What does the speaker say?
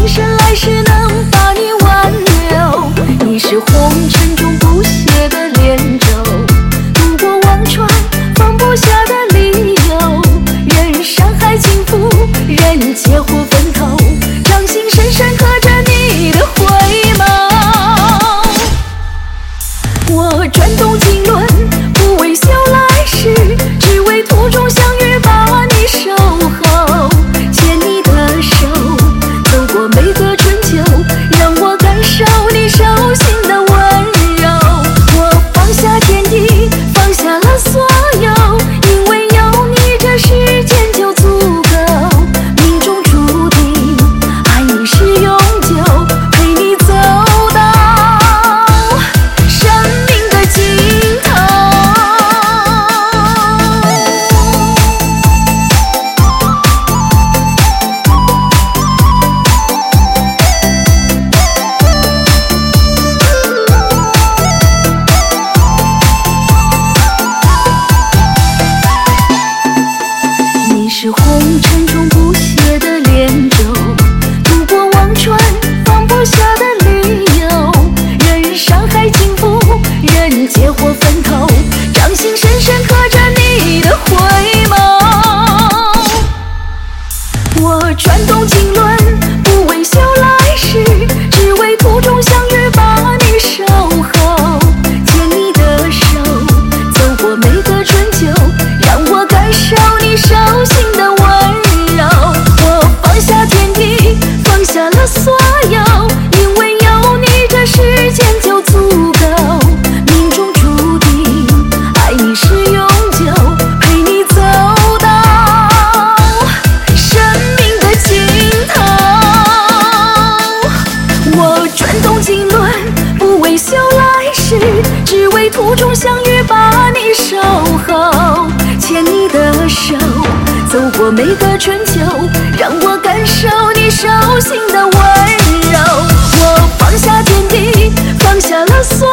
今生来世能把你挽留。你是红尘中不懈的恋舟，渡过忘川放不下的理由。任山海尽付，任劫火分头，掌心深深刻着你的回眸。我转动经纶，不为修来世，只为途中相遇把你守候。牵你的手，走过每个春秋，让我感受你手心的温柔。我放下天地，放下了所有，因为有你这世间就足够。命中注定，爱你是永久，陪你走到生命的尽头。你是红尘中不懈的恋舟，渡过忘川放不下的理由。任山海尽付，任劫火分头，掌心深深刻着你的回眸。我转动经纶，不为修来世，只为途中相遇把你守候。牵你的手，走过每个春秋，让我感受你手心的温柔。我放下天地，放下了所有，因为有你这世间就足够。命中注定，爱你是永久，陪你走到生命的尽头。我转动经纶，不为修来世，只为途中相遇把你守候。牵你的手，走过每个春秋，让我感受你手心的温柔。我放下天地，放下了所